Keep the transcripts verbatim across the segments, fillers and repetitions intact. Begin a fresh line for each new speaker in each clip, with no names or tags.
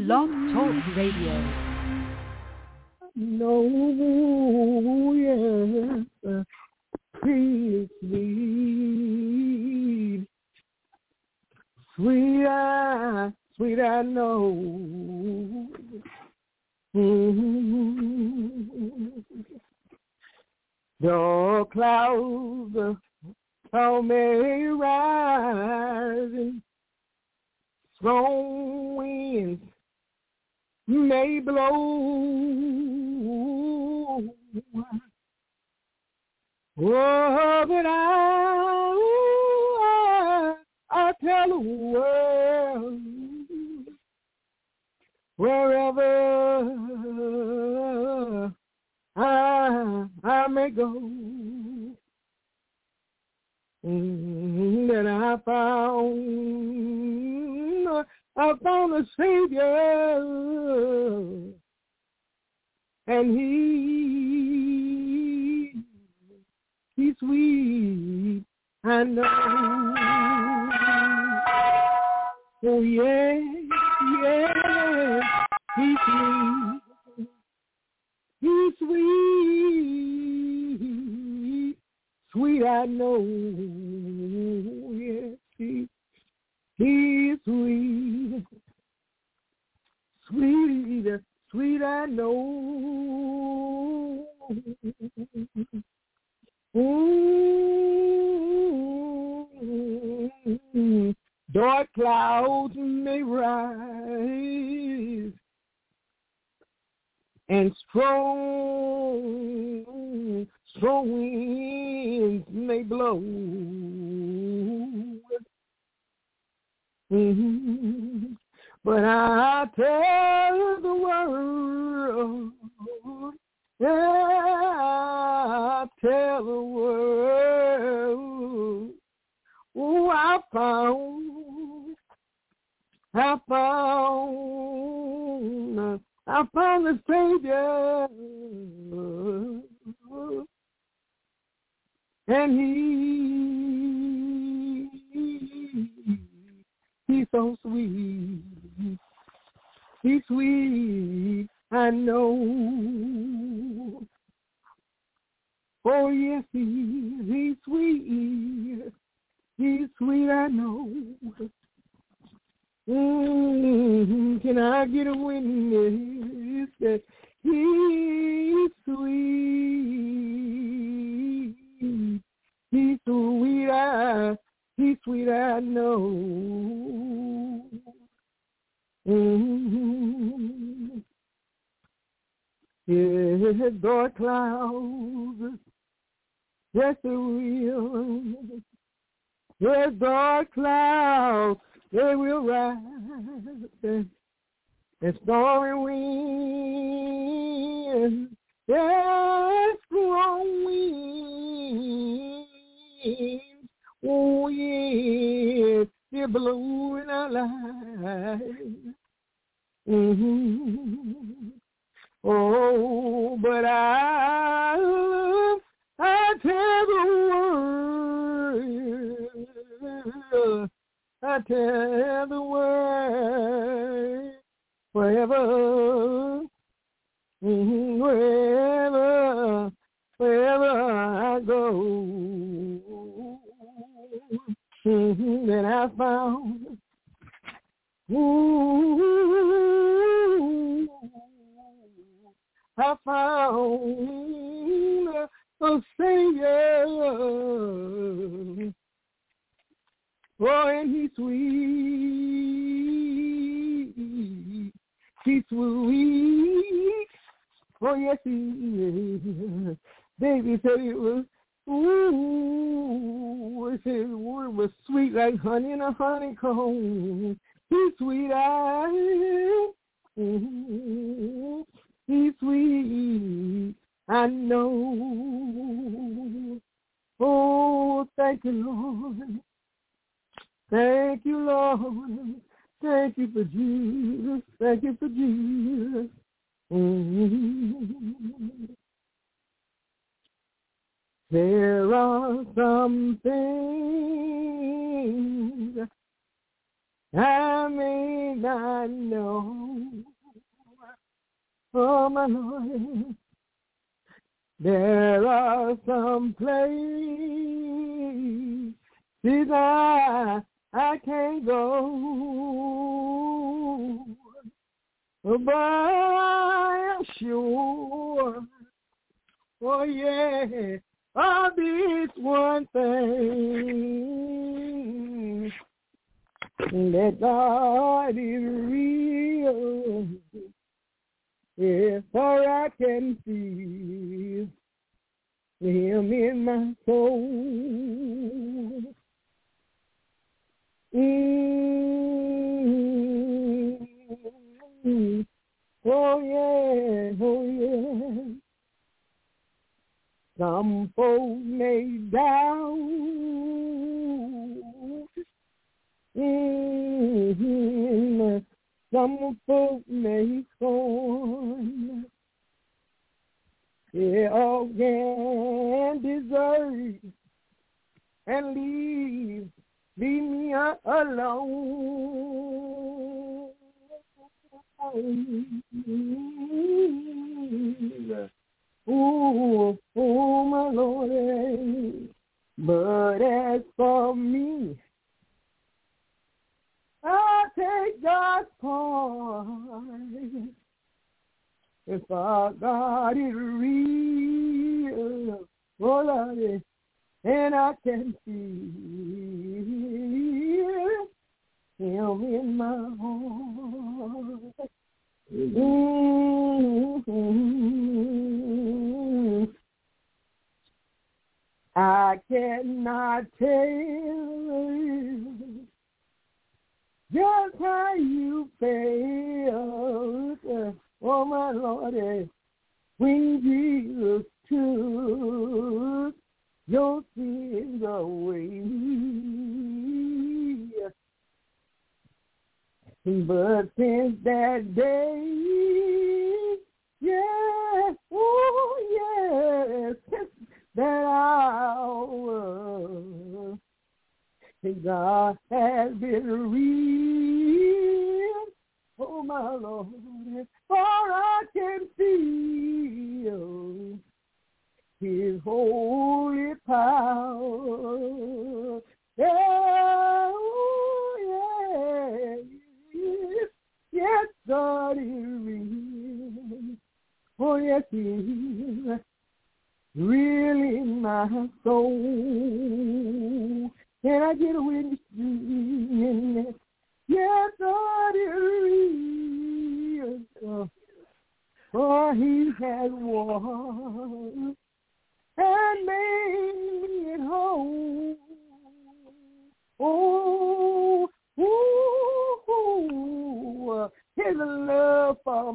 Blog Talk Radio.
No, yes, sweet, sweet, sweet, I, sweet, I know. Mm-hmm. The clouds, cloud may rise, and strong winds may blow. Oh, but I, I tell the world, wherever I, I may go, mm, that I found, I found a Savior, and He, He's sweet, I know. Oh yeah, yeah, He's sweet. He's sweet, sweet, I know. Yes, he, he's sweet, sweet, sweet, I know. Mm-hmm. Dark clouds may rise, and strong, strong winds may blow. Mm-hmm. But I tell the world, I tell the world, oh, I found, I found, I found the Savior, and He, He's so sweet, He's sweet, I know. Oh yes, He is, He's sweet, He's sweet, I know. Mm-hmm. Can I get a witness that He's sweet? He's sweet, I, He's sweet, I know. Mm-hmm. Yes, dark clouds, yes it will. Yes, dark clouds, they will rise, and, and stormy winds, yes, strong winds, oh yes, they're blowing our lives. Mm-hmm. Oh, but I, I tell the world, I tell the world, wherever, mm, wherever, wherever I go, mm-hmm, that I found, ooh, I found a Savior. Oh, and He's sweet, He's sweet. Oh, yes, He is. Baby said it was, ooh, it said the word was sweet like honey in a honeycomb. He's sweet, I, mm-hmm. He's sweet, I know. Oh, thank you, Lord. Thank you, Lord. Thank you for Jesus. Thank you for Jesus. Mm-hmm. There are some things I may not know, Oh, my Lord. There are some places I, I can't go, but I'm sure, oh yeah, of this one thing, that God is real. Yes, for I can feel Him in my soul. Mm-hmm. Oh yeah, oh yeah. Some folks may doubt. Mm-hmm. Some folks may scorn. They all can desert and leave, leave me alone. Ooh, oh my Lord. But as for me, I take God's part. If our God is real, oh Lord, and I can feel Him in my heart. Mm-hmm. I cannot tell just how you felt, oh my Lord, when Jesus took your sins away. But since that day, yeah, oh yes, that hour, God has been real, oh my Lord, for I can feel His holy power. Yeah, oh, yeah, yes, yes, God is real. Oh, yes, He is really my soul. Can I get a witness? Yes, God is real. For He has won and made it whole. Oh, ooh, ooh, His love for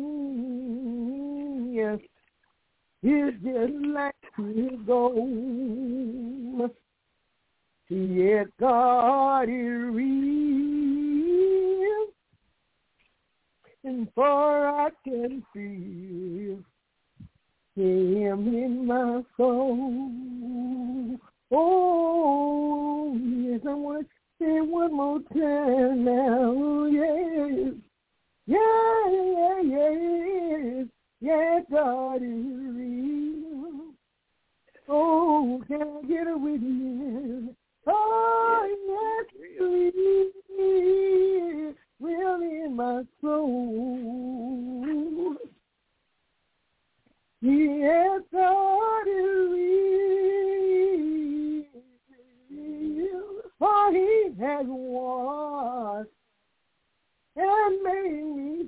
me is just like His gold. Yes, God is real, and for I can feel Him in my soul. Oh, yes, I want to say one more time now. Yes, yeah, yeah, yes, yes, God is real. Oh, can I get a witness? Oh, yes, real, real in my soul. Yes, God is real, for He has won and made me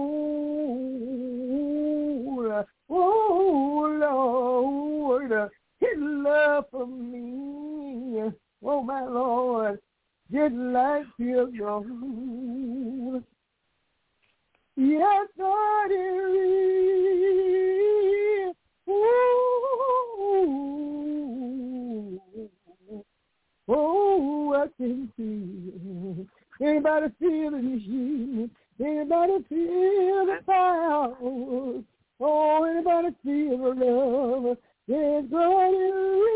whole. Oh, Lord, His love for me, oh, my Lord, just like His gold. Yes, God is real. Ooh. Oh, I can feel. Anybody feel the machine? Anybody feel the power? Oh, anybody feel the love? Yes, God is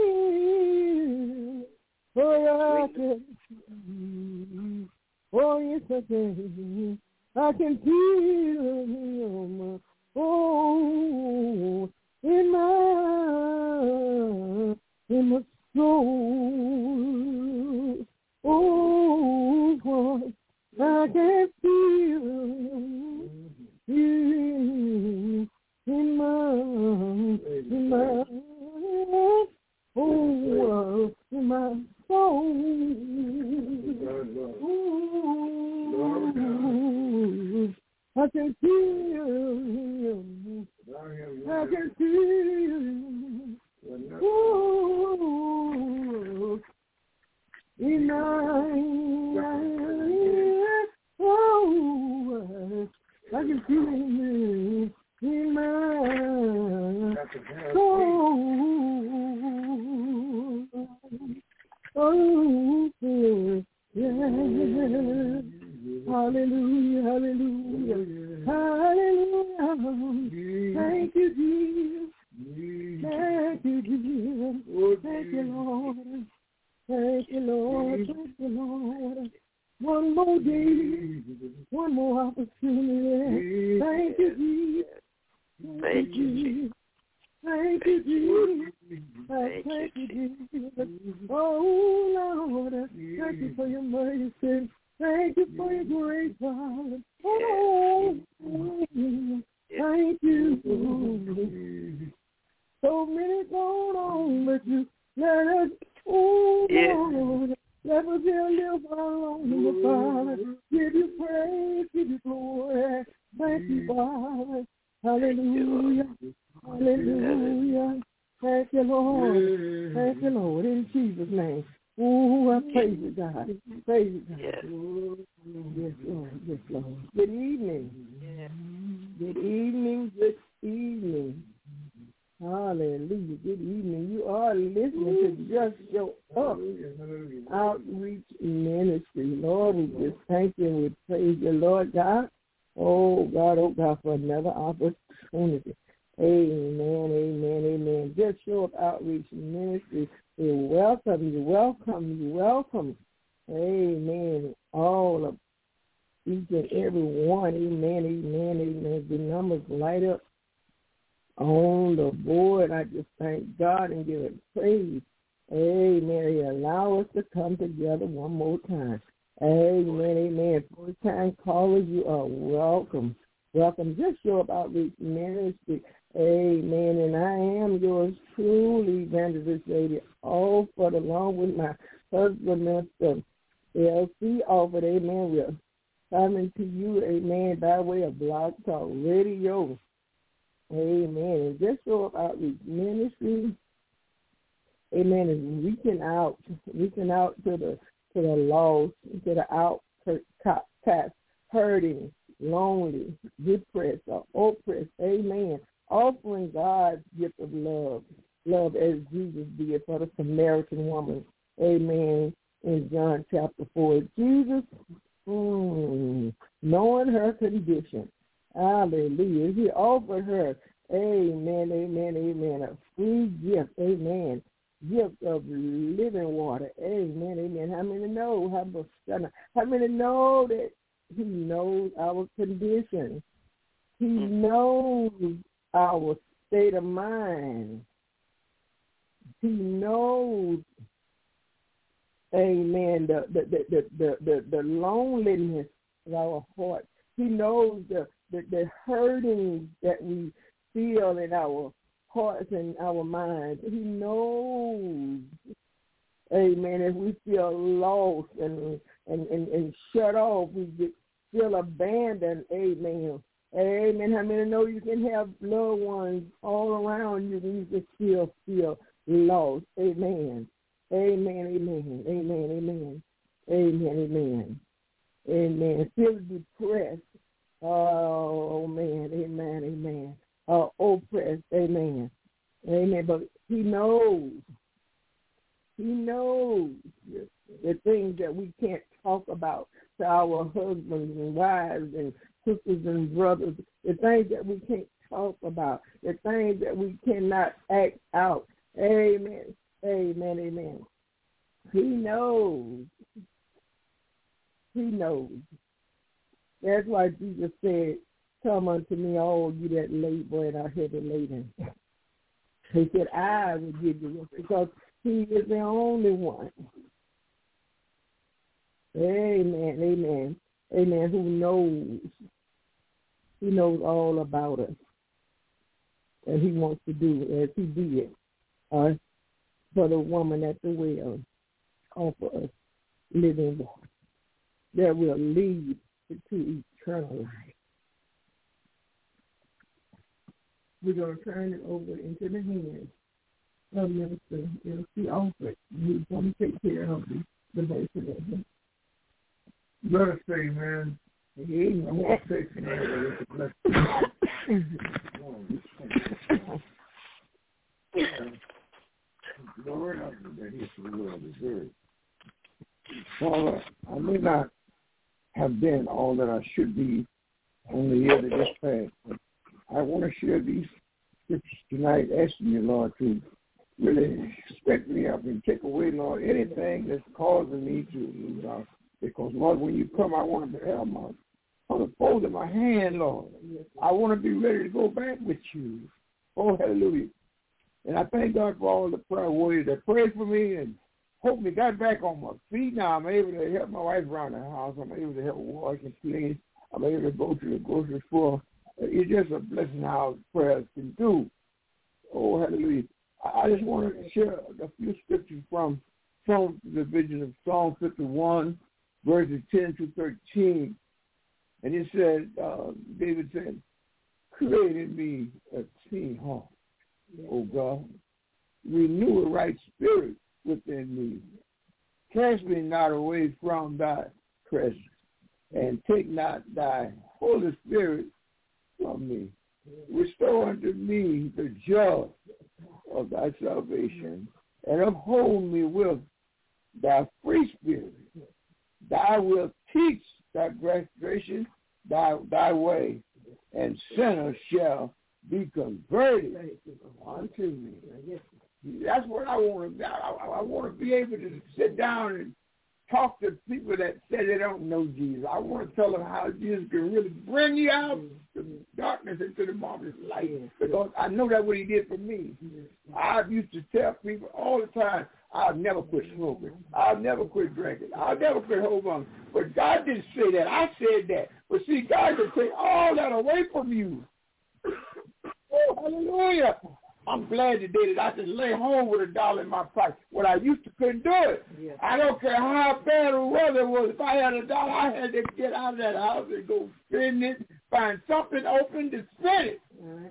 real. Oh, I can feel. Oh, yes, I can. I can feel Him. Oh, in my, in my soul. Oh, Lord, I can feel you in my, in my, oh, in my soul. Ooh, I can feel you. I can feel you. Ooh, in my, oh, I can feel you in my soul. Oh, yeah. Hallelujah, hallelujah, hallelujah. Thank you, Jesus. Thank you, Jesus. Thank you, Lord. Thank you, Lord. Thank you, Lord. One more day, one more opportunity. Thank you, Jesus.
Thank you, Jesus.
Thank you, Jesus. Thank you, Jesus. Oh, Lord, thank you for your mercy. Thank you for your grace, God. Oh, thank you. So many going on, but you let us, oh, Lord, let us hear a little while longer, Father. Give you praise, give you glory. Thank you, Father. Hallelujah. Hallelujah. Thank you, Lord. Thank you, Lord. In Jesus' name. Oh, I praise you, God. Praise you, God. Yes. Yes, Lord. Yes, Lord. Good evening.
Yes.
Good evening. Good evening. Hallelujah. Good evening. You are listening to Just Show Up Outreach Ministry. Lord, we just thank you and we praise you, Lord God. Oh, God, oh, God, for another opportunity. Amen, amen, amen. Just Show Up Outreach Ministry. We welcome you, welcome you, welcome. Amen. All of each and every one. Amen, amen, amen. The numbers light up on the board. I just thank God and give him praise. Amen. He allow us to come together one more time. Amen, amen. First time callers, you are welcome. Welcome. Just Show Up Outreach Ministry. Amen. And I am yours truly, Evangelist Lady Alford, along with my husband, Mister L C Alford. Amen. We're coming to you, amen, by way of Blog Talk Radio. Amen. And Just Show Up Outreach Ministry, amen, is reaching out, reaching out to the to the lost, to the outcast, hurting, lonely, depressed, or oppressed. Amen. Offering God's gift of love, love as Jesus did for the Samaritan woman. Amen. In John chapter four, Jesus, mm, knowing her condition, hallelujah, he offered her, amen, amen, amen, a free gift, amen, gift of living water, amen, amen. How many know, how, how many know that he knows our condition? He knows our state of mind. He knows, amen, the the the the, the, the, the loneliness of our heart. He knows the, the, the hurting that we feel in our hearts and our minds. He knows, amen, if we feel lost and and, and, and shut off, we get, feel abandoned, amen. Amen. How many know you can have loved ones all around you and you just still feel lost? Amen. Amen. Amen. Amen. Amen. Amen. Amen. Amen. Feel depressed. Oh, man. Amen. Amen. Uh, oppressed. Amen. Amen. But he knows. He knows the things that we can't talk about to our husbands and wives and sisters and brothers, the things that we can't talk about, the things that we cannot act out. Amen. Amen. Amen. He knows. He knows. That's why Jesus said, Come unto me, all you that labor and are heavy laden. He said, I will give you rest because he is the only one. Amen, amen, amen, who knows. He knows all about us. And he wants to do as he did uh, for the woman at the well, offer us living water that will lead to eternal life. We're going to turn it over into the hands of Minister L C Alfred. He's going to take care of the, the verse of it.
Let us say, man.
Amen.
I want to say tonight, Lord, I know that He's the will deserved. Father, I may not have been all that I should be on the year that just passed, but I want to share these scriptures tonight, asking you, Lord, to really step me up and take away, Lord, anything that's causing me to, Lord, because, Lord, when you come, I want to have my, on the fold of my hand, Lord. I want to be ready to go back with you. Oh, hallelujah. And I thank God for all the prayer warriors that prayed for me and hope me got back on my feet. Now I'm able to help my wife around the house. I'm able to help wash and clean. I'm able to go to the grocery store. It's just a blessing how prayers can do. Oh, hallelujah. I just want to share a few scriptures from Psalm, the vision of Psalm fifty-one, verses ten to thirteen. And it said, uh, David said, create in me a clean heart, O God. Renew a right spirit within me. Cast me not away from thy presence, and take not thy Holy Spirit from me. Restore unto me the joy of thy salvation, and uphold me with thy free spirit. Thou wilt teach thy transgression thy, thy way, and sinners shall be converted unto me. That's what I want to. I, I want to be able to sit down and talk to people that say they don't know Jesus. I want to tell them how Jesus can really bring you out of darkness into the marvelous light, because I know that's what he did for me. I used to tell people all the time, I'll never quit smoking. I'll never quit drinking. I'll never quit holding. But God didn't say that. I said that. But see, God can take all that away from you. Oh, hallelujah. I'm glad today that I can lay home with a dollar in my pocket. When I used to couldn't do it. Yeah. I don't care how bad the weather was. If I had a dollar, I had to get out of that house and go spend it, find something open to spend it.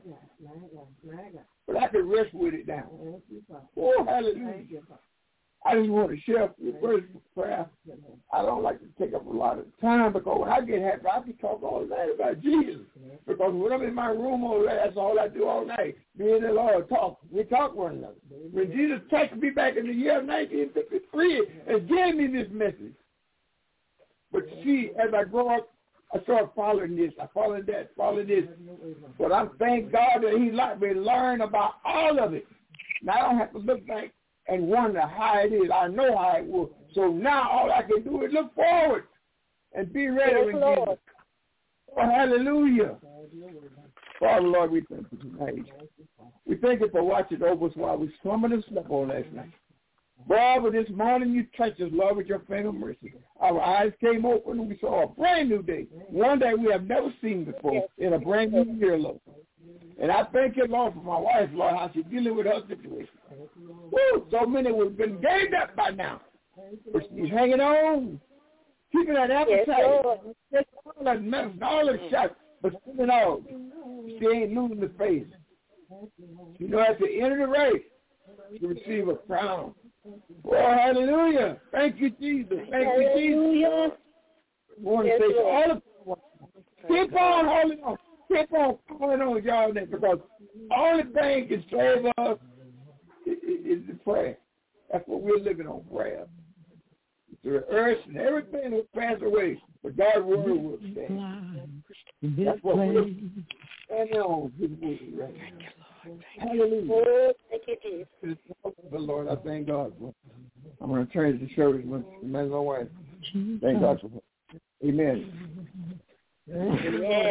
But I could rest with it now. Oh, hallelujah. I just want to share the first prayer. I don't like to take up a lot of time, because when I get happy, I can talk all night about Jesus. Because when I'm in my room over there, that's all I do all night. Me and the Lord talk. We talk one another. When Jesus texted me back in the year of nineteen fifty-three and gave me this message. But see, as I grow up, I started following this. I followed that, followed this. But I thank God that he let me learn about all of it. Now I don't have to look back and wonder how it is. I know how it was. So now all I can do is look forward and be ready
yes,
with
Lord.
Jesus. Oh, hallelujah. Father, Lord, we thank you tonight. We thank you for watching over us while we slumbered and slept on last night. Father, this morning you touched us, Lord, with your finger of mercy. Our eyes came open and we saw a brand new day, one that we have never seen before, in a brand new year, Lord. And I thank you, Lord, for my wife, Lord, how she's dealing with her situation. Woo, so many would have been gave up by now. But she's hanging on, keeping that appetite. Yes, all that medicine, all that shots, but still in all, she ain't losing the faith. You know, at the end of the race, you receive a crown. Oh, hallelujah. Thank you, Jesus. Thank
hallelujah.
you, Jesus. I want to
yes,
say to
Lord.
all of you, keep on holding on. Keep on calling on y'all name, because the only thing can save us is the prayer. That's what we're living on, prayer. The earth and everything will pass away, but God's word will stand. That's what we're standing on, his word. Right? Hallelujah.
Thank you, Jesus.
The Lord, I thank God for. I'm going to turn to the service with my wife. Thank God for her. Amen.
Amen.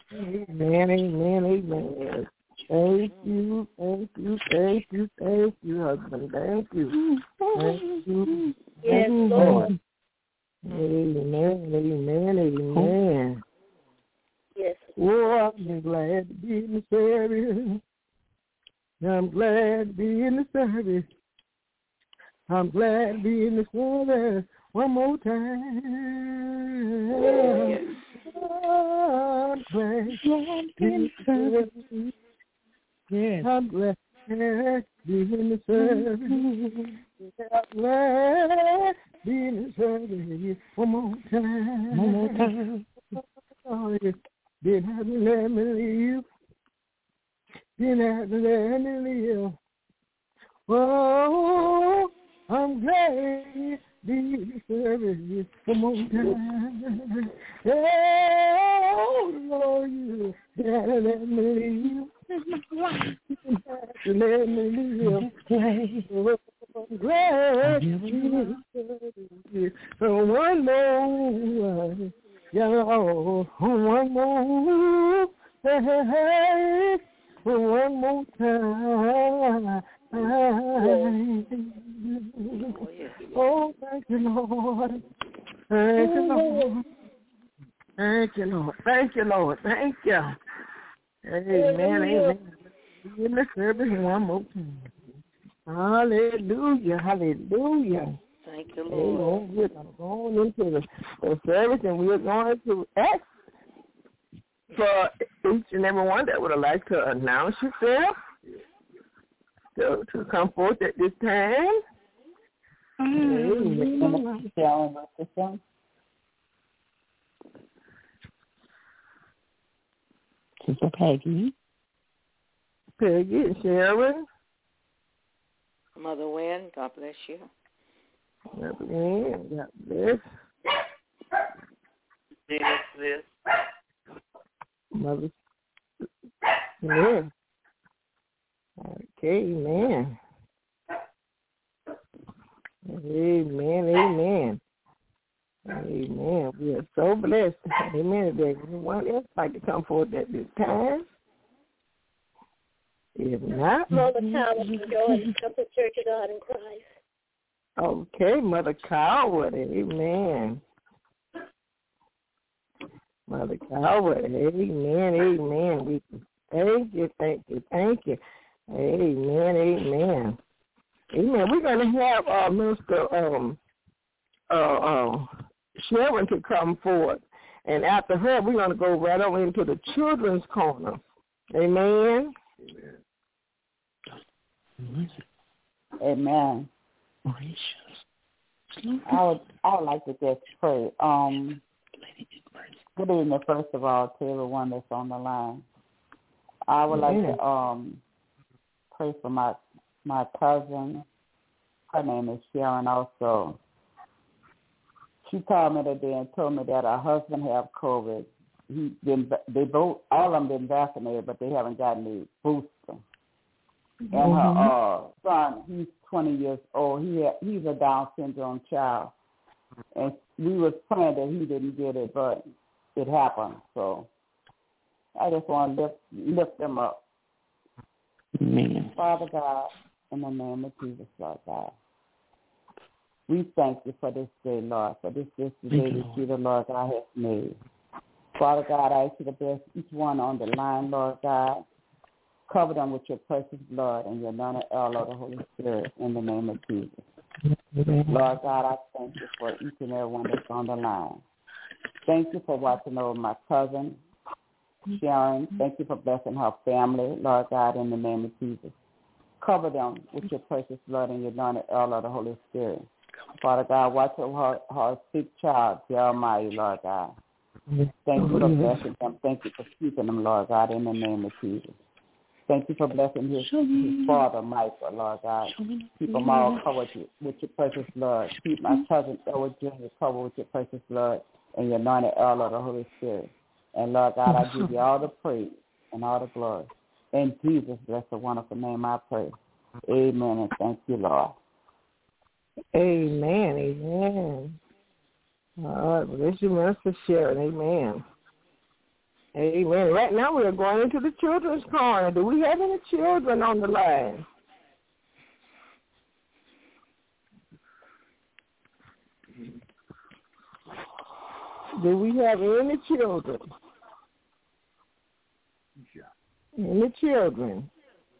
Amen, amen, amen. Thank you, thank you, thank you, thank you, husband. Thank you. Thank you.
Yes,
Thank
Lord.
Amen, amen, amen.
Yes.
Oh, I'm glad to be in the service. I'm glad to be in the service. I'm glad to be in the service one more time.
Yes.
I'm glad to be in the service.
Yes.
I'm glad to be in the service. I'm glad to be in the service one more time.
One more time.
Oh, you didn't have to let me leave. Didn't have to let me live. Oh, I'm glad to be in the service one more time. Oh, Lord, you didn't have to let me leave. Didn't have to let me live. I'm glad to be in the service one more. Yeah, one more, hey, one more time. Oh, thank you, Lord. Thank you, Lord. Thank you, Lord. Thank you, Lord. Thank you. Amen, amen. In the service one more time. Hallelujah, hallelujah.
Thank you, Lord.
Amen. We're going into the, the service, and we're going to ask for each and every one that would like to announce yourself to, to come forth at this time.
Amen.
Sister Peggy.
Peggy and Sharon.
Mother Wynn, God bless you.
Mother Wynn, God bless.
Dennis,
Mother Smith. Okay, amen. Amen, amen. Amen. We are so blessed. Amen. If there's anyone else like to come forward at this time. If not,
Mother Coward, join Temple Church of God in Christ.
Okay, Mother Coward, amen. Mother Coward, amen, amen. We thank you, thank you, thank you. Amen, amen. Amen. We're going to have uh, Mister Um, uh, uh, Sharon to come forward. And after her, we're going to go right over into the children's corner. Amen.
Amen. I would I would like to just pray. Um, good evening, first of all, to everyone that's on the line. I would like to um pray for my my cousin. Her name is Sharon. Also, she called me today and told me that her husband have COVID. He been they both all of them been vaccinated, but they haven't gotten the booster. And her uh, son, he's twenty years old. He had, he's a Down syndrome child, and we was praying that he didn't get it, but it happened. So I just want to lift lift them up.
Amen.
Father God, in the name of Jesus, Lord God, we thank you for this day, Lord. For this is the day that you, the Lord God, has made. Father God, I ask you to bless each one on the line, Lord God. Cover them with your precious blood and your anointed oil of the Holy Spirit in the name of Jesus. Lord God, I thank you for each and every one that's on the line. Thank you for watching over my cousin, Sharon. Thank you for blessing her family, Lord God, in the name of Jesus. Cover them with your precious blood and your anointed oil of the Holy Spirit. Father God, watch over her, her sick child, Jeremiah, Lord God. Thank you for blessing them. Thank you for keeping them, Lord God, in the name of Jesus. Thank you for blessing his, his father, Michael, Lord God. Keep them all covered with your precious blood. Keep my cousin, Edward Junior, covered with your precious blood and your anointed oil of the Holy Spirit. And, Lord God, I give you all the praise and all the glory. In Jesus' blessed wonderful name I pray. Amen, and thank you, Lord.
Amen, amen. All right, bless you, Master Sharon. Amen. Amen. Right now we're going into the children's corner. Do we have any children on the line? Do we have any children? Any children?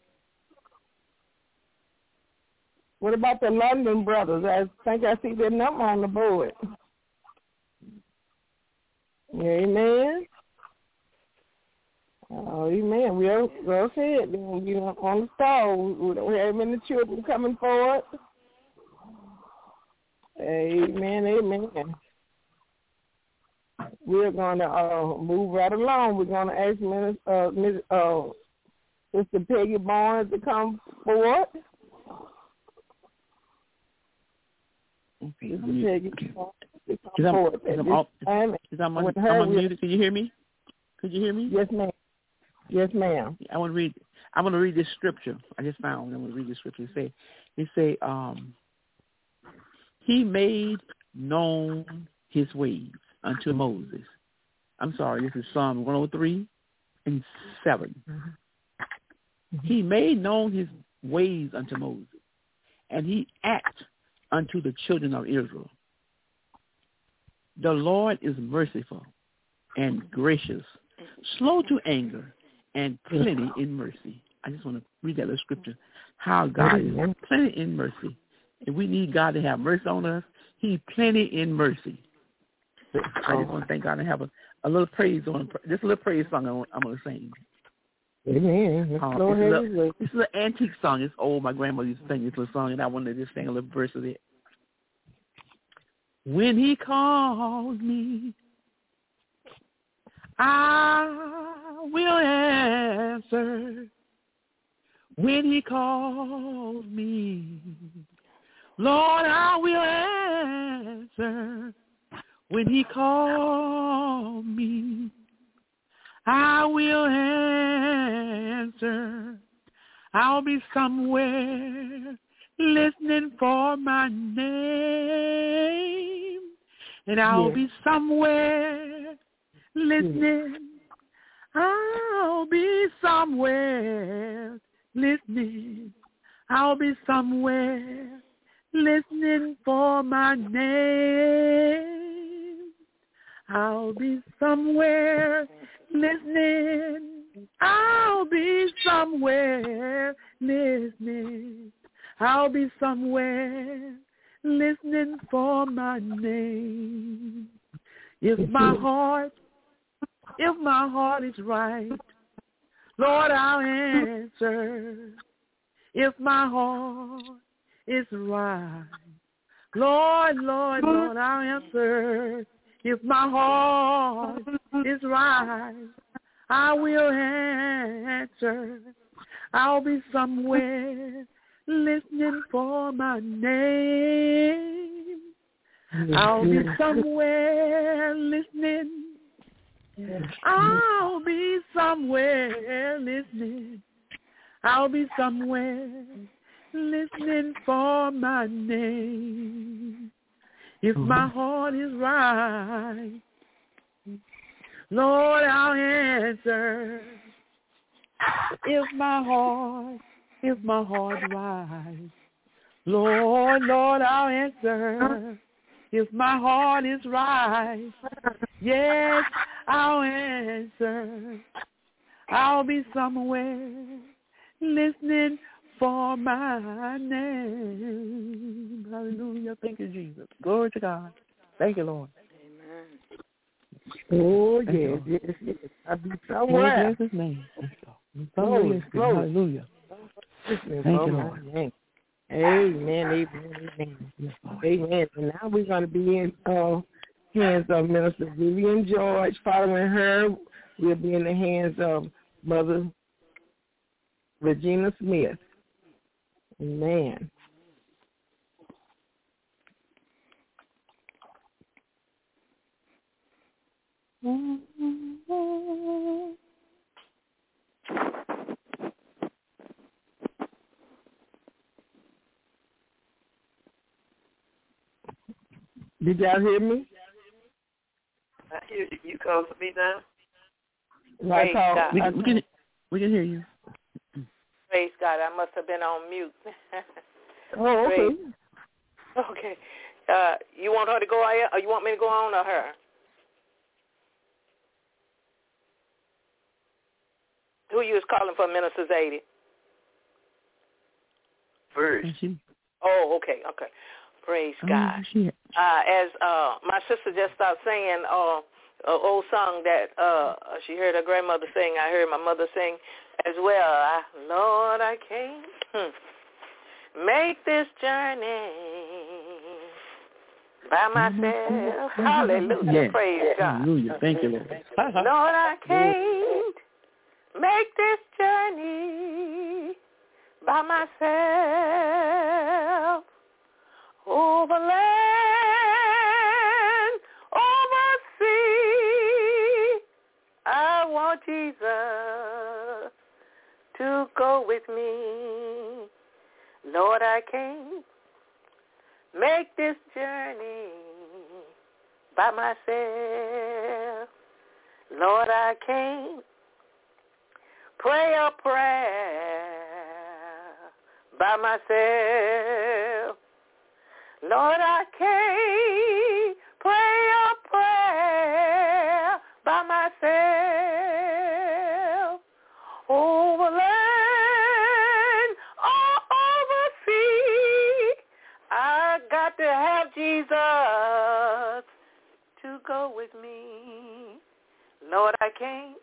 What about the London brothers? I think I see their number on the board. Amen. Oh, amen. We'll go ahead. You know, on the stall. We don't have any children coming forward. Amen. Amen. We're going to uh, move right along. We're going to ask Minister, uh, Miz, uh, Sister Peggy Barnes to come forward.
Okay,
Sister
I'm
Peggy
okay.
Barnes to come
Is I'm,
forward.
is
At
I'm,
this
all,
time,
is I'm, on,
with
I'm
her,
on
we'll-
mute. Can you hear me? Could you hear me?
Yes, ma'am. Yes, ma'am.
I want to read. I want to read this scripture. I just found. I'm going to read this scripture. It say, it say, um, he made known his ways unto Moses. I'm sorry. This is Psalm one oh three and seven. Mm-hmm. He made known his ways unto Moses, and he act unto the children of Israel. The Lord is merciful and gracious, slow to anger, and plenty in mercy. I just want to read that little scripture. How God is plenty in mercy. If we need God to have mercy on us, He's plenty in mercy. So I just want to thank God and have a, a little praise on just a little praise song I'm going to sing.
Amen.
Um,
Go ahead.
Little, this is an antique song. It's old. My grandmother used to sing this little song, and I wanted to just sing a little verse of it. When He calls me, I will answer. When He calls me, Lord, I will answer. When He calls me, I will answer. I'll be somewhere listening for my name, and I'll yeah. be somewhere listening. I'll be somewhere listening. I'll be somewhere listening for my name. I'll be somewhere listening. I'll be somewhere listening. I'll be somewhere listening for my name. If my heart, if my heart is right, Lord, I'll answer. If my heart is right, Lord, Lord, Lord, I'll answer. If my heart is right, I will answer. I'll be somewhere listening for my name. I'll be somewhere listening. I'll be somewhere listening. I'll be somewhere listening for my name. If my heart is right, Lord, I'll answer. If my heart, if my heart right, Lord, Lord, I'll answer. If my heart is right, yes, I'll answer. I'll be somewhere listening for my name. Hallelujah. Thank you, Jesus. Glory to God. Thank you, Lord.
Amen. Oh, yes, yes, yes. I'll be somewhere.
Bless His name. Hallelujah. Hallelujah. Thank you, Lord.
Amen. Amen. Amen. Amen. Yes, amen. And now we're going to be in uh, hands of Minister Vivian George. Following her, we'll be in the hands of Mother Regina Smith. Amen. Did y'all hear me?
I hear you. You call for me now? Praise God.
We, we, can, we can hear you.
Praise God. I must have been on mute.
Oh, okay.
Praise. Okay. Uh, you want her to go on, or you want me to go on, or her? Who you was calling for, Minister Zadie?
First.
Oh, okay, okay. Praise
Oh,
God.
shit.
Uh, as uh, my sister just started saying uh, an old song that uh, she heard her grandmother sing, I heard my mother sing as well. I, Lord, I can't hmm, make this journey by myself. Hallelujah.
Yes.
Praise God.
Hallelujah. Thank you, Lord.
Lord, I can't make this journey by myself. Over land, over sea, I want Jesus to go with me. Lord, I can't make this journey by myself. Lord, I can't pray a prayer by myself. Lord, I can't pray a prayer by myself. Over land or over sea, I got to have Jesus to go with me. Lord, I can't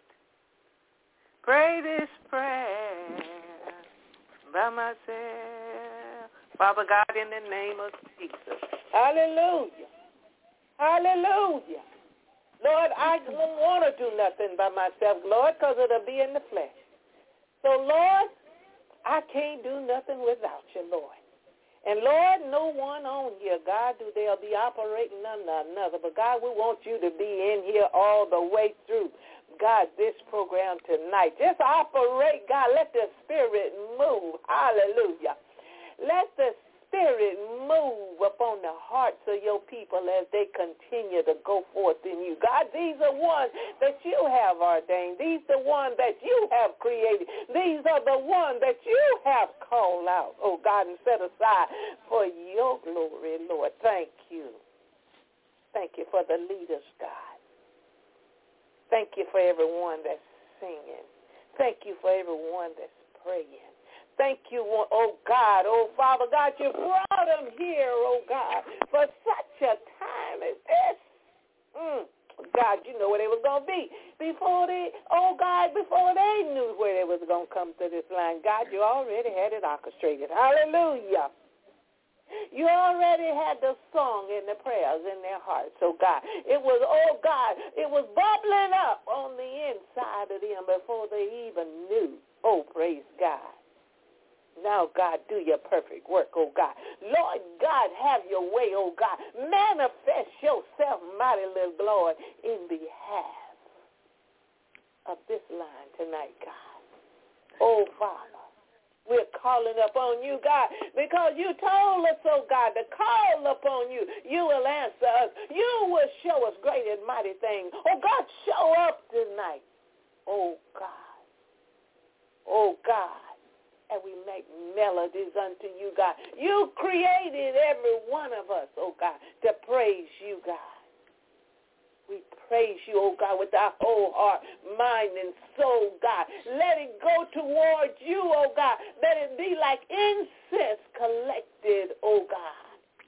pray this prayer by myself. Father God, in the name of Jesus. Hallelujah. Hallelujah. Lord, I don't want to do nothing by myself, Lord, because it'll be in the flesh. So, Lord, I can't do nothing without you, Lord. And, Lord, no one on here, God, do they'll be operating under another. But, God, we want you to be in here all the way through. God, this program tonight. Just operate, God. Let the Spirit move. Hallelujah. Let the Spirit move upon the hearts of your people as they continue to go forth in you. God, these are ones that you have ordained. These are the ones that you have created. These are the ones that you have called out, oh God, and set aside for your glory, Lord. Thank you. Thank you for the leaders, God. Thank you for everyone that's singing. Thank you for everyone that's praying. Thank you, oh God, oh Father God, you brought them here, oh God, for such a time as this. Mm. God, you know where they was going to be before they, oh God, before they knew where they was going to come to this line. God, you already had it orchestrated. Hallelujah. You already had the song and the prayers in their hearts, oh God. It was, oh God, it was bubbling up on the inside of them before they even knew. Oh, praise God. Now, God, do your perfect work, oh God. Lord God, have your way, oh God. Manifest yourself, mighty little Lord, in behalf of this line tonight, God. Oh, Father, we're calling upon you, God, because you told us, oh God, to call upon you. You will answer us. You will show us great and mighty things. Oh, God, show up tonight. Oh, God. Oh, God. And we make melodies unto you, God. You created every one of us, oh God, to praise you, God. We praise you, oh God, with our whole heart, mind, and soul, God. Let it go towards you, oh God. Let it be like incense collected, oh God.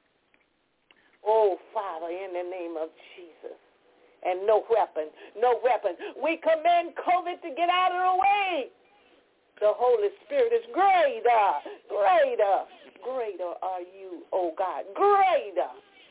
Oh, Father, in the name of Jesus. And no weapon, no weapon. We command COVID to get out of the way. The Holy Spirit is greater, greater, greater are you, oh God, greater.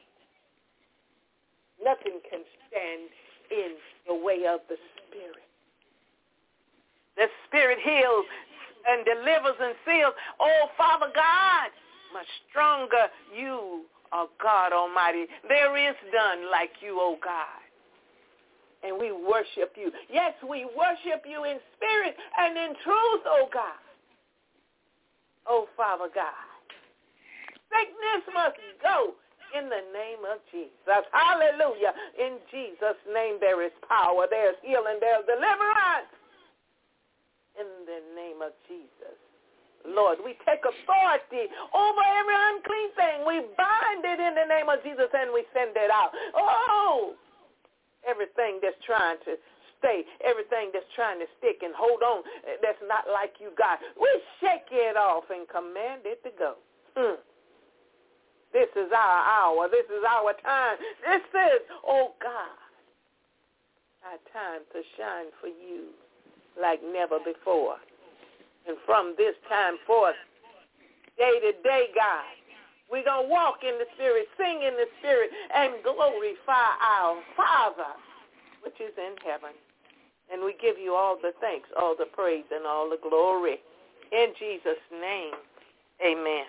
Nothing can stand in the way of the Spirit. The Spirit heals and delivers and seals. Oh, Father God, much stronger you are, God Almighty. There is none like you, oh God. And we worship you. Yes, we worship you in spirit and in truth, oh God. Oh, Father God. Sickness must go in the name of Jesus. Hallelujah. In Jesus' name there is power, there's healing, there's deliverance. In the name of Jesus. Lord, we take authority over every unclean thing. We bind it in the name of Jesus and we send it out. Oh, everything that's trying to stay, everything that's trying to stick and hold on, that's not like you, God, we shake it off and command it to go. Hmm. This is our hour. This is our time. This is, oh God, our time to shine for you like never before. And from this time forth, day to day, God, we're going to walk in the Spirit, sing in the Spirit, and glorify our Father, which is in heaven. And we give you all the thanks, all the praise, and all the glory. In Jesus' name, amen.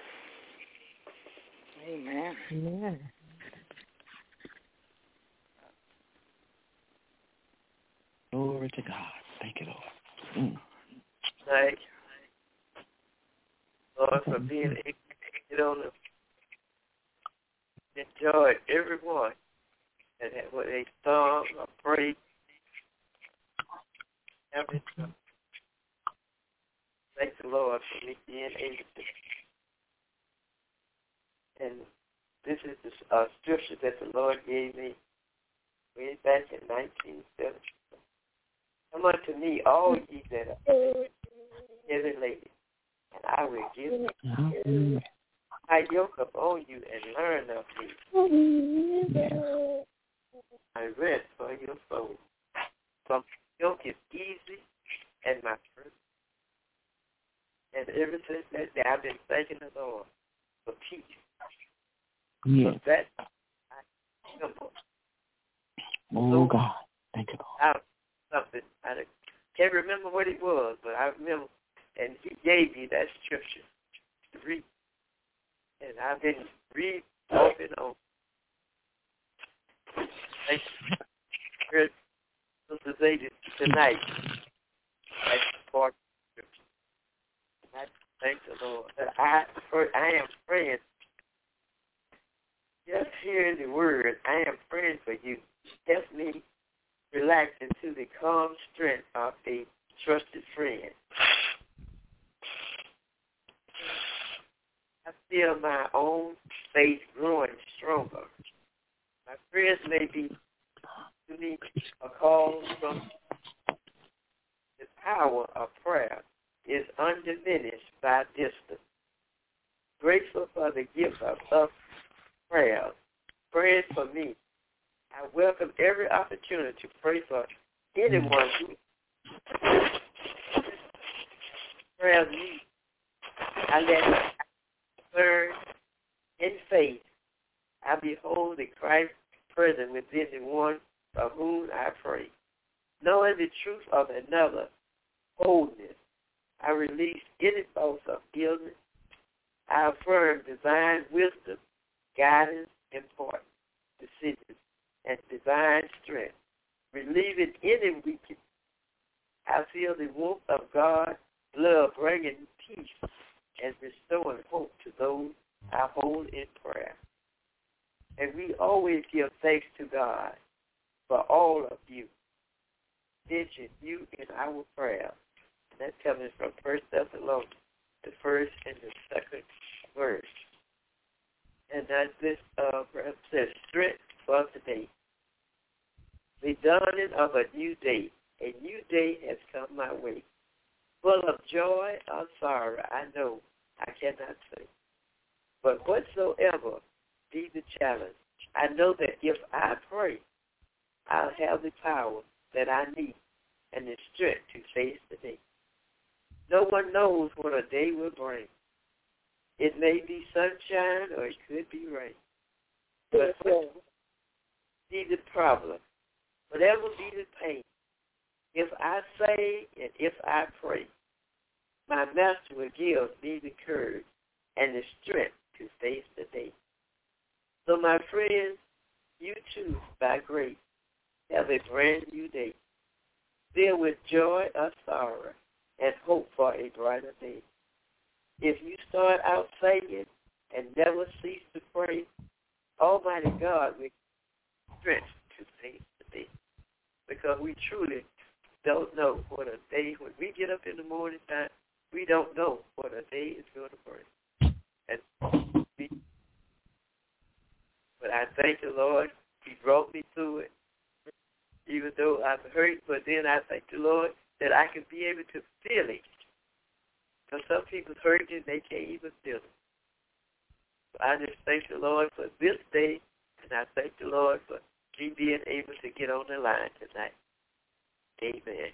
Amen.
Amen.
Glory to God. Thank you, Lord. Mm.
Thank you, Lord, for being educated on the enjoy everyone and that what they sung or prayed. Everything. Thank the Lord for me being able to. And this is the uh, scripture that the Lord gave me way back in nineteen seventy. Come unto me, all ye that are heavy laden, and I will give you my yoke upon you and learn of me. I rest for your soul. From yoke is easy and my burden. And ever since that day, I've been thanking the Lord for peace.
Yes.
So that simple.
Oh,
so,
God. Thank you, Lord.
I, something. I can't remember what it was, but I remember, and he gave me that scripture to read. And I've been reading off and on. Thank you. Heard Sister Zayden tonight. That's part of the scripture. I thank the Lord. I, I am praying. Just hearing the word, I am praying for you. Help me relax into the calm strength of a trusted friend. I feel my own faith growing stronger. My prayers may be to me a call from the power of prayer is undiminished by distance. Grateful for the gift of love prayer. Praying for me. I welcome every opportunity to pray for anyone who prayers me. I let learn in faith. I behold the Christ present within the one for whom I pray. Knowing the truth of another wholeness, I release any thoughts of illness. I affirm divine wisdom, guidance, important decisions, and divine strength. Relieving any weakness, I feel the warmth of God's love bringing peace and restoring hope to those I hold in prayer. And we always give thanks to God for all of you. Mention you in our prayer. And that's coming from First Thessalonians, the first and the second verse. And as this uh, verse says, strength for today. The dawning of a new day. A new day has come my way. Full of joy or sorrow, I know I cannot say. But whatsoever be the challenge, I know that if I pray, I'll have the power that I need and the strength to face the day. No one knows what a day will bring. It may be sunshine or it could be rain. But whatever be the problem, whatever be the pain, if I say and if I pray, my master will give me the courage and the strength to face the day. So my friends, you too, by grace, have a brand new day, filled with joy or sorrow and hope for a brighter day. If you start out saying and never cease to pray, Almighty God will strength to face the day, because we truly don't know what a day, when we get up in the morning time, we don't know what a day is going to bring. And we, but I thank the Lord, He brought me through it, even though I've hurt, but then I thank the Lord that I can be able to feel it. Because some people hurt and they can't even feel it. So I just thank the Lord for this day, and I thank the Lord for me being able to get on the line tonight. Amen.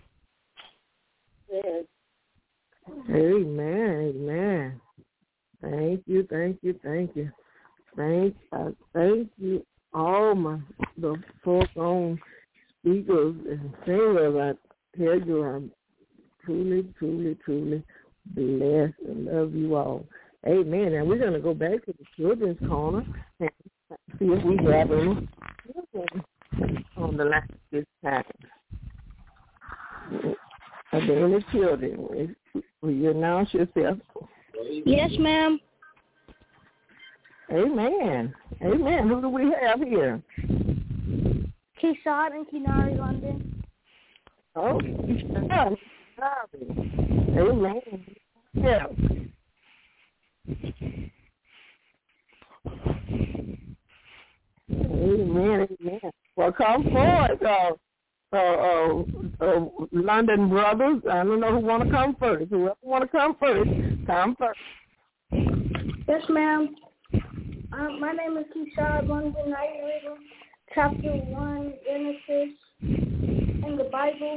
Amen. Amen. Thank you, thank you, thank you. Thank, uh, thank you, all my the foregoing speakers and singers. I tell you, I'm truly, truly, truly blessed and love you all. Amen. And we're going to go back to the children's corner and see if we have any children on the line this time. Are there any children? Will you announce yourself?
Yes, ma'am.
Amen. Amen. Who do we have here?
Kishad and Kinari London.
Oh, Kishad. Amen. Yeah. Amen. Amen. Well, come forward, uh, uh, uh, uh, London brothers. I don't know who want to come first. Whoever want to come first, come first.
Yes, ma'am. Um, my name is Kishad London. I'm reading chapter one, Genesis, in the Bible.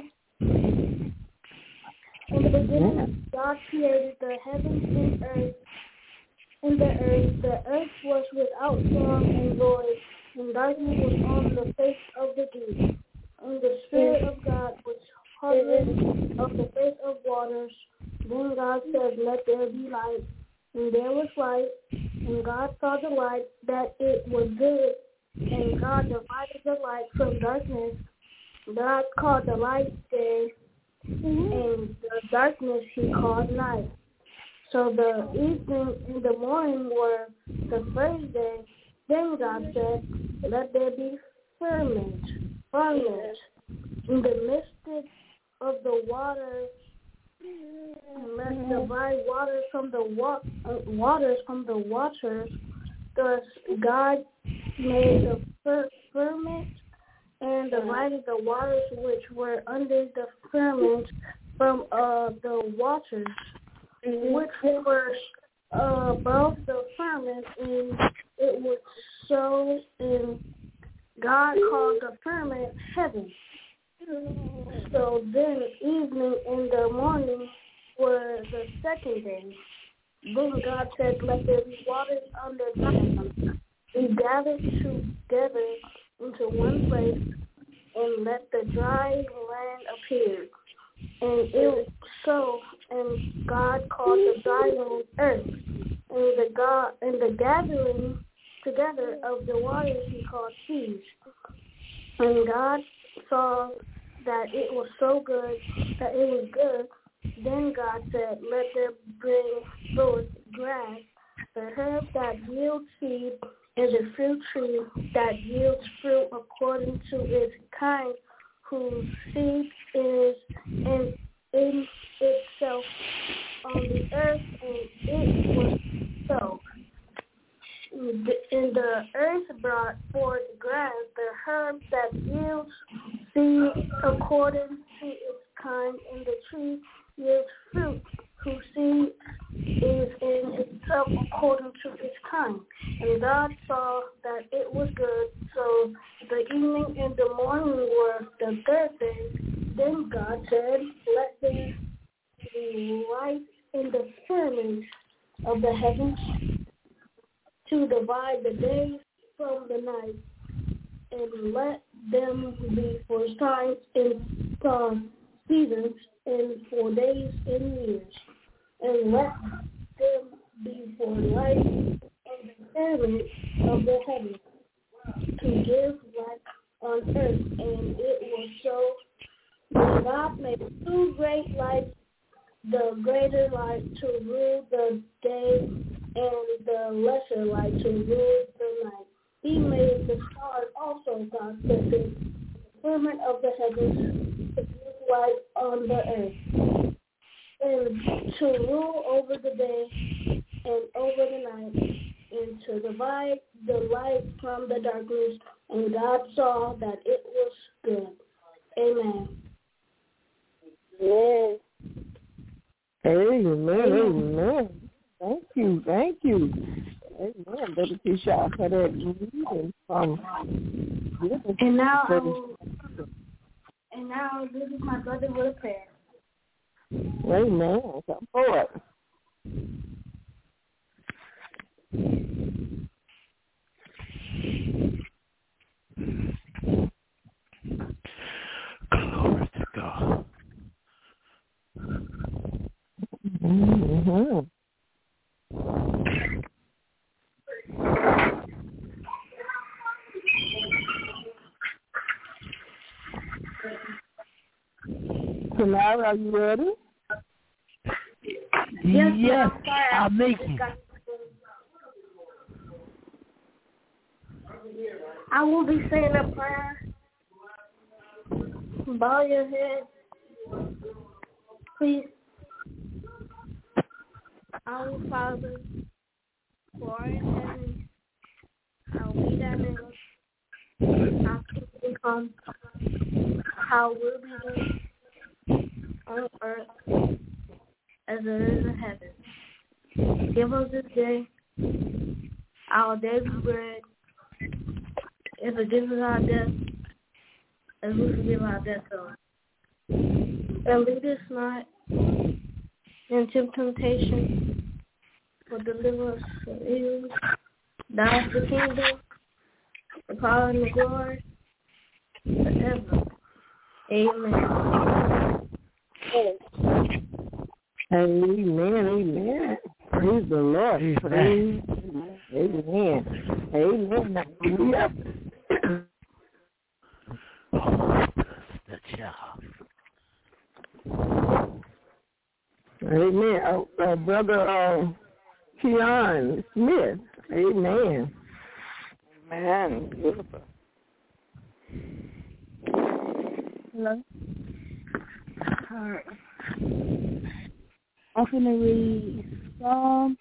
In the beginning, God created the heavens and earth. In the earth, the earth was without form and void, and darkness was on the face of the deep. And the Spirit of God was hovering of the face of waters. Then God said, "Let there be light." And there was light, and God saw the light, that it was good. And God divided the light from darkness. God called the light day, and the darkness He called night. So the evening and the morning were the first day. Then God said, "Let there be firmament, firmament in the midst of the waters, and let divide waters from the wa- uh, waters from the waters." Thus God made the fir- firmament and divided the waters which were under the firmament from uh, the waters which were uh, above the firmament, and it was so. And God called the firmament heaven. So then evening and the morning were the second day. Then God said, "Let there be waters under the heaven." He gathered together into one place, and let the dry land appear. And it was so, and God called the dry land earth, and the God and the gathering together of the waters He called seas. And God saw that it was so good, that it was good. Then God said, "Let there bring forth grass, the herb that yields seed, and the fruit tree that yields fruit according to its kind, whose seed is in, in itself on the earth." And it was so. And the earth brought forth grass, the herb that yields seed according to its kind, and the tree yields fruit, whose seed is in itself according to its kind. And God saw that it was good. So the evening and the morning were the third day. Then God said, "Let there be light in the firmament of the heavens to divide the days from the night, and let them be for signs and uh, seasons, and for days and years, and let them be for light in the firmament of the heavens, to give light on earth." And it was so. Then God made two great lights, the greater light to rule the day, and the lesser light to rule the night. He made the stars also, God said, the firmament of the heavens to give light on the earth, and to rule over the day and over the night, and to divide the light from the darkness. And God saw that it was good. Amen.
Amen.
Amen. Amen. Thank you. Thank you. Amen. Brother Keisha, for that reading from.
And now, I will, and now this is my brother with a prayer.
Amen. Come forward.
Glory to God.
Mm-hmm. Tonight, are you ready?
Yes, yes, I'll make you.
I will be saying a prayer. Bow your head, please. Our Father, who art in heaven, hallowed be thy name. Thy kingdom come. How will be done on earth as it is in heaven. Give us this day our daily bread, and forgive us our debts, as we forgive our debtors. And lead us not into temptation, but deliver us from evil. Thine is the kingdom, the power, and the glory, forever. Amen.
Amen. Amen. Praise the Lord. Praise. Amen. Amen. Hallelujah.
The child.
Amen. Uh, uh, Brother uh, Keon Smith. Amen.
Amen. Beautiful.
Hello. All right. I'm going to read Psalm.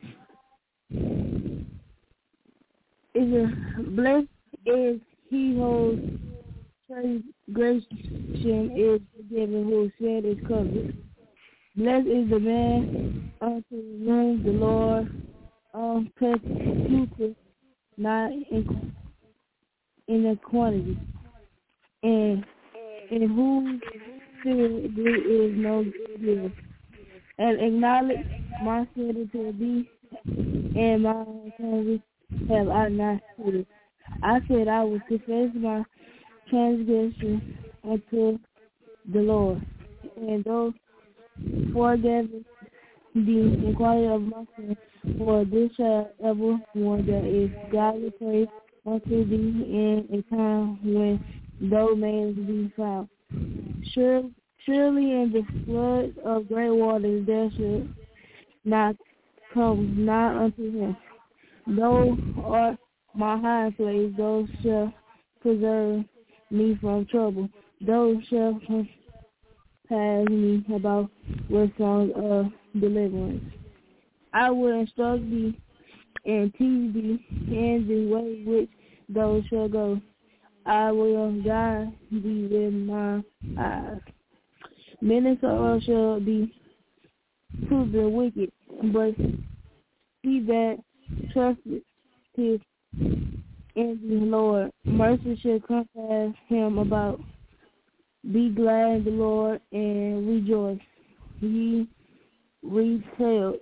Is a blessed is he whose transgression is forgiven, whose sin is covered. Blessed is the man unto whom the Lord um, persecuteth not in, in a quantity, and in whose spirit there is no guilt. And acknowledge my sin to thee, and my transgression have I not sinned. I said I would confess my transgression unto the Lord, and thou forgive the inquiry of my sin, for this shall ever one that is godly praise unto thee in a time when thou mayest be found. Sure, surely in the flood of great waters there should not come not unto him. Thou art my high place, thou shalt preserve me from trouble. Thou shalt pass me about with songs of deliverance. I will instruct thee and teach thee in the way which thou shalt go. I will guide thee with my eyes. Many sorrows shall be to the wicked, but he that trusteth in the Lord, mercy shall compass him about. Be glad in the Lord and rejoice. Ye retell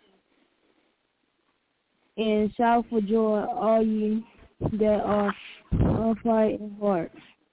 and shout for joy, all ye that are upright in heart.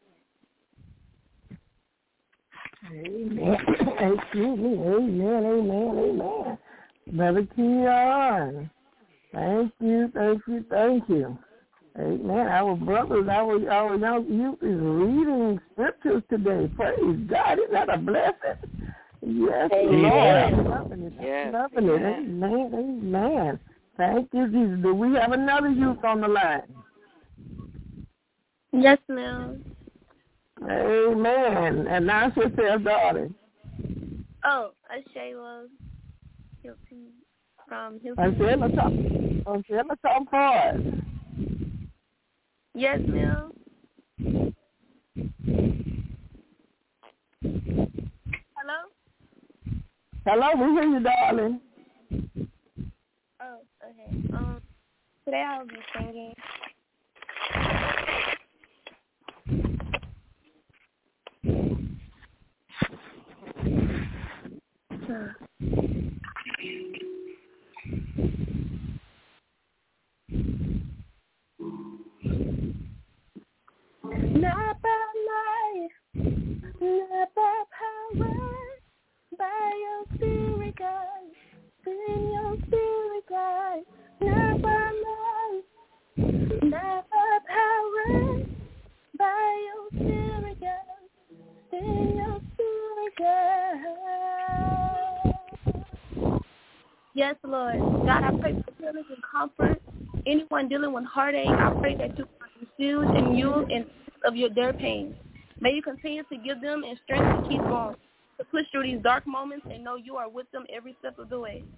Amen. Excuse me. Amen. Amen. Amen. Brother Keon. Thank you. Thank you. Thank you. Amen. Our brothers, our our young youth is reading scriptures today. Praise God. Isn't that a blessing? Yes,
Amen.
Lord. I'm loving it.
Yes.
Loving it. Amen. Amen. Thank you, Jesus. Do we have another youth on the line?
Yes, ma'am.
Amen. And now she says, darling.
Oh, a Shayla Hilton from Hilton.
And Shayla talk, oh, Shayla talk for us.
Yes, ma'am. Hello?
Hello, we hear you, darling.
Oh, okay. Um, today I'll be singing. Hmm. Not by might, not by power, by your spirit, God. Send your spirit, God. Not by might, not by power, by your spirit, God. Send your spirit, God. Yes, Lord. God, I pray for healing and comfort. Anyone dealing with heartache, I pray that you are infused in you and of your their pain. May you continue to give them and strength to keep going, to push through these dark moments and know you are with them every step of the way.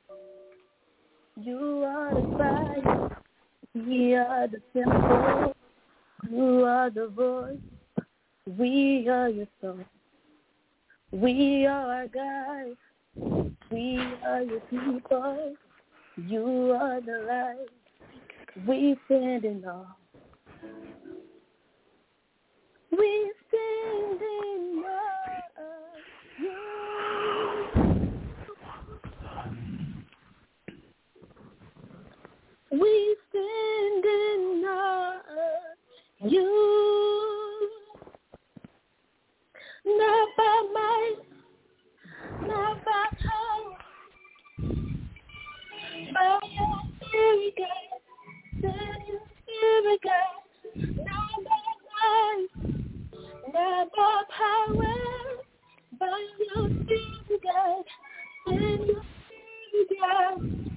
You are the fire, we are the temple, you are the voice, we are your song. We are God, we are your people, you are the light, we stand in awe. We stand in awe of you. We stand in awe of you. Not by might, not by power, by your spirit, God. Send your spirit, God. Not by might, not by power, by your spirit, God. Send your spirit, God.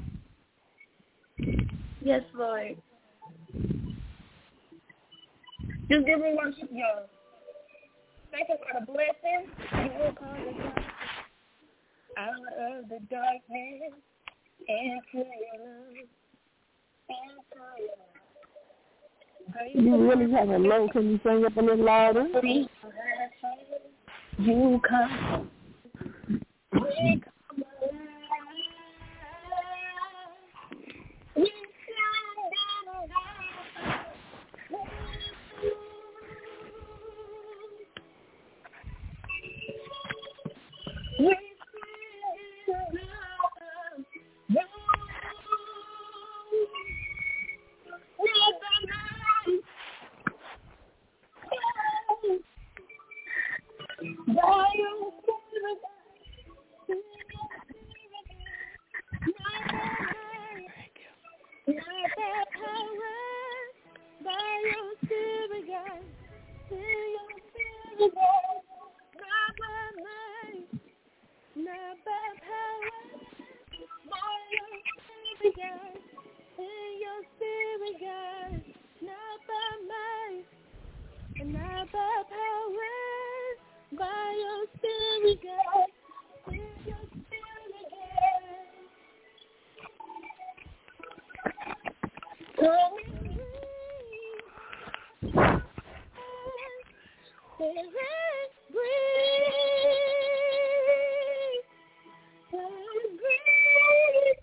Yes, Lord. Just give me worship, y'all. Thank you for the blessing. You will call the dark out of the darkness into your love, into your love.
You really have a low. Can you sing up a little louder?
You come. We come alive. We stand in God. We stand in God. Not by might, by your spirit, not by might, not by power, by your spirit, God. Send your spirit, God. Not by might, not by power, by your spirit, God. Send your spirit, God. Not by might, not by power, by your spirit, God. Send your spirit, God. Come and breathe. Spirit, breathe. Spirit, breathe.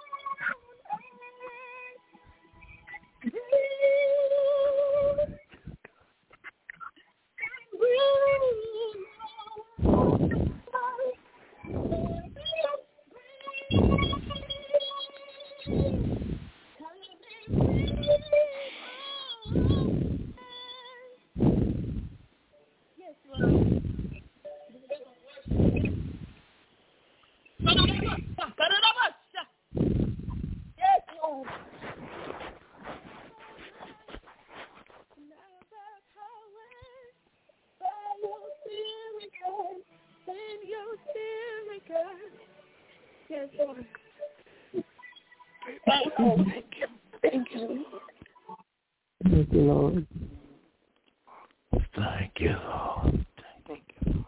Yes, Lord. Thank you. Thank you.
Thank you, Lord.
Thank you, Lord.
Thank you.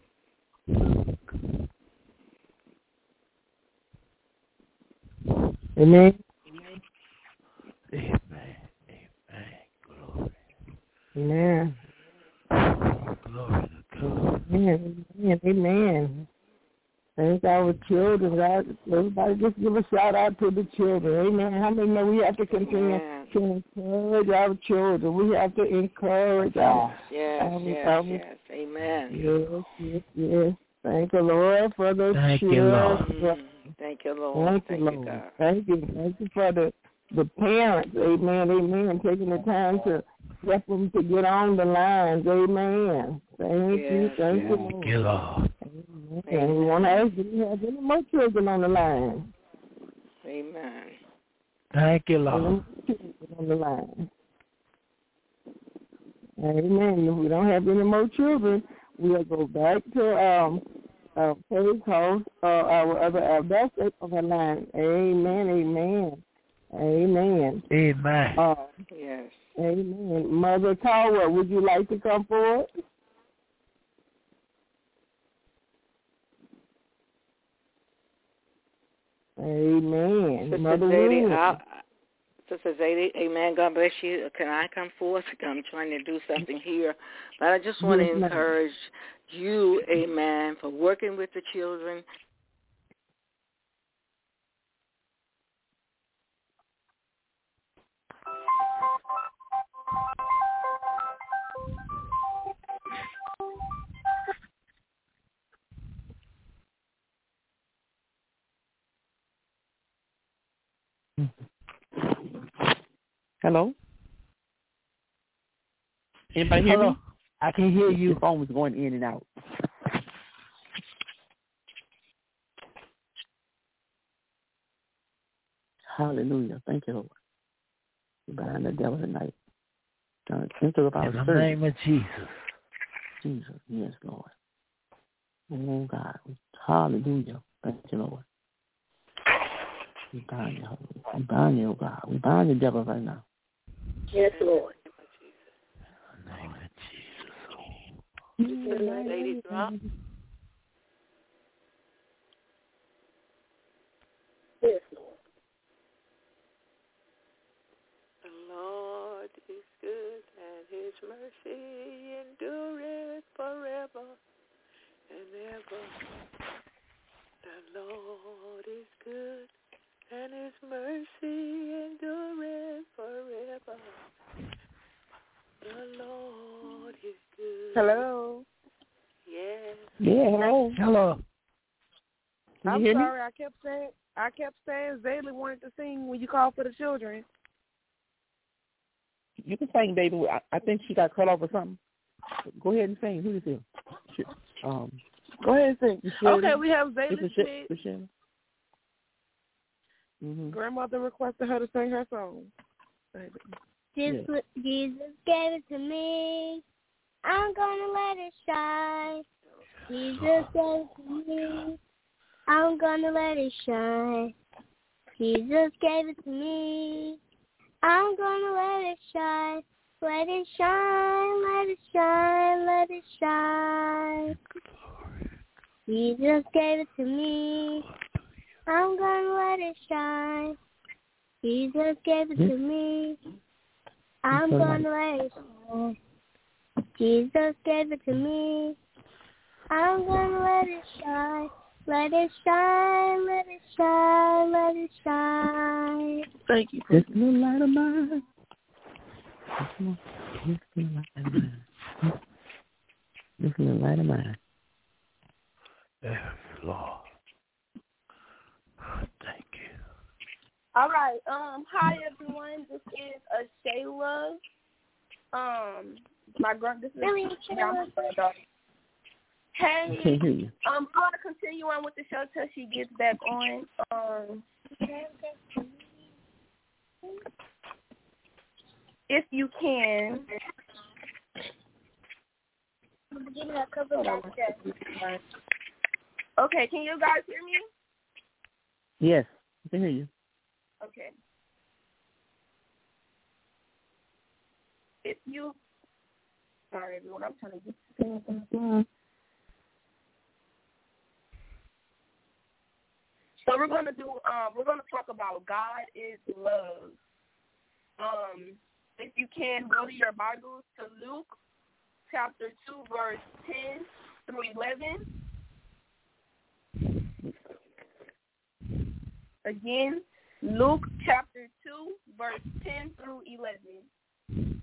Amen.
Amen. Amen. Glory.
Amen.
Glory to God.
Amen. Amen. Amen. Thank our children, God. Everybody just give a shout out to the children. Amen. How many know we have to continue
Amen.
to encourage our children? We have to encourage our
Yes,
our,
yes,
our,
yes. Amen.
Yes, yes, yes. Thank the Lord for the
Thank
children.
you, Lord.
Mm, thank you, Lord.
Thank,
Thank
you,
you,
Lord.
God.
Thank you. Thank you for the, the parents. Amen. Amen. Taking the time to help them to get on the lines. Amen. Thank
Yes,
you. Thank
yes.
you, Lord.
Thank you, Lord.
Amen. And we want to ask, do you have any more children on the line?
Amen.
Thank you,
Any
Lord.
more children on the line? Amen. If we don't have any more children, we'll go back to um uh Faith House, uh, our other ambassador on the line. Amen. Amen. Amen.
Amen.
Uh,
Yes.
Amen. Mother Caldwell, would you like to come forward? Amen.
Sister
Mother
Zadie,
Williams.
I, Sister Zadie, amen. God bless you. Can I come forth? I'm trying to do something here. But I just want
Yes,
to
ma'am.
encourage you, amen, for working with the children.
Hello? Anybody hear
Hello.
me?
I can hear you.
Your phone was going in and out. Hallelujah. Thank you, Lord. We bind the devil tonight. God, center of our
In the
service.
name of Jesus.
Jesus. Yes, Lord. Oh, God. Hallelujah. Thank you, Lord. We bind you. We bind you, oh God. We bind the devil right now.
Yes, Lord.
In the name of Jesus.
Lady drop.
Yes, Lord.
The Lord is good and his mercy endureth forever and ever. The Lord is good and his mercy endureth forever. The Lord is good.
Hello.
Yes.
Yeah, hello.
Hello.
Can you
I'm
hear
sorry.
me?
I kept saying I kept saying Zaylee wanted to sing when you called for the children.
You can sing, baby. I, I think she got cut off or something. Go ahead and sing. Who is it? Sh- Um,
Go ahead and sing.
Shirley?
Okay, we have
Is
Zaylee
it
Smith.
Sh- Shirley? Mm-hmm.
Grandmother requested her to sing her song.
Just
Yeah.
what Jesus gave it to me. I'm gonna let it shine. Jesus gave it to me. I'm gonna let it shine. Jesus gave it to me. I'm gonna let it shine. Let it shine, let it shine, let it shine. Jesus gave it to me. I'm gonna let it shine. Jesus gave it to me. I'm gonna let it shine. Jesus gave it to me. I'm gonna let it shine. Let it shine, let it shine, let it shine.
Thank you.
This little light of mine. This little light of mine. This little light of mine.
Yes, Lord. Thank you.
All right. Um. Hi, everyone. This is a Shayla. Um. My grand. This is
Really,
my granddaughter. Hey.
I can't hear you.
Um. I'm gonna continue on with the show till she gets back on. Um. If you can. Okay. Can you guys hear me?
Yes, I can hear you.
Okay. If you
Sorry, everyone. I'm trying to get this thing on. So we're gonna do. Um, we're gonna talk about God is love. Um, if you can go to your Bibles to Luke chapter two, verse ten through eleven. Again, Luke chapter two, verse ten through eleven.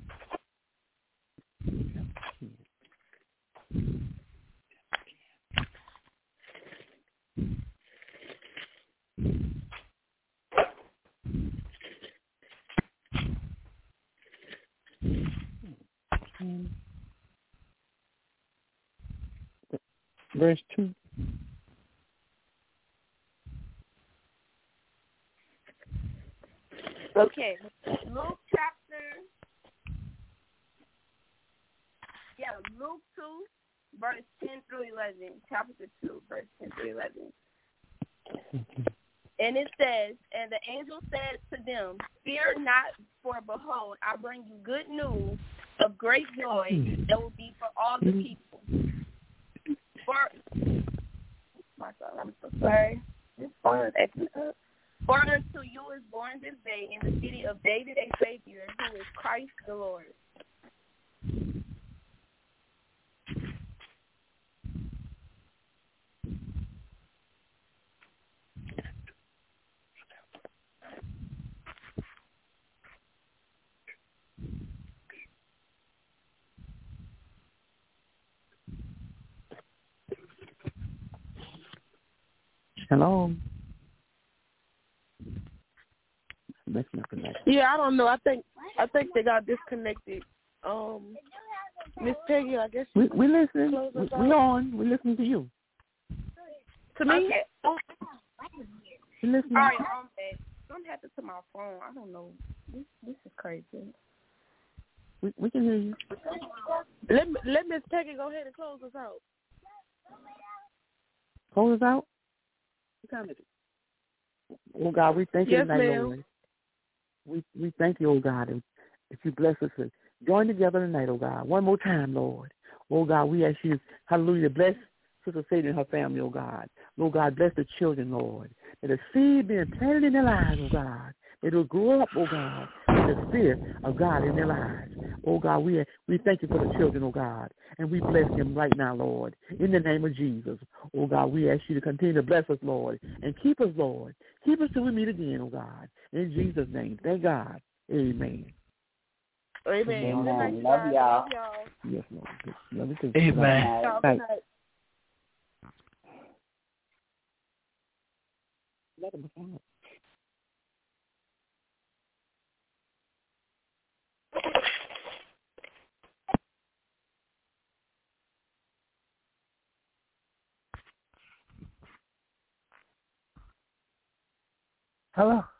Verse two.
Okay, Luke chapter, yeah, Luke two, verse ten through eleven, chapter two, verse ten through eleven. And it says, and the angel said to them, fear not, for behold, I bring you good news of great joy that will be for all the people. For, my God, I'm so sorry. This phone is acting up. For unto you is born this day in the city of David a Savior, who is Christ the Lord.
Hello. That's not connected.
Yeah, I don't know. I think I think they got disconnected. Um, Miss Peggy, I guess
we we listen. We, we on. We listen to you.
To me.
Okay. We listen.
All right, I'm back. I'm happy to my phone. I don't know. This this is crazy.
We we can hear you.
Let let Miss Peggy go ahead and close us out.
Close us out. Oh God, we thank you
yes,
tonight,
ma'am.
Lord. We we thank you, oh God, and if you bless us to join together tonight, oh God. One more time, Lord. Oh God, we ask you, hallelujah, bless Sister Sadie and her family, oh God. Lord God, bless the children, Lord. That the seed being planted in their lives, oh God. It will grow up, oh God, with the fear of God in their lives. Oh God, we we thank you for the children, oh God, and we bless them right now, Lord, in the name of Jesus. Oh God, we ask you to continue to bless us, Lord, and keep us, Lord. Keep us till we meet again, oh God, in Jesus' name. Thank God. Amen.
Amen.
Amen.
Good night,
Love
guys.
y'all.
Love y'all.
Yes, Lord. Love you too.
Amen.
Y'all, good night.
Let them out.
Hello.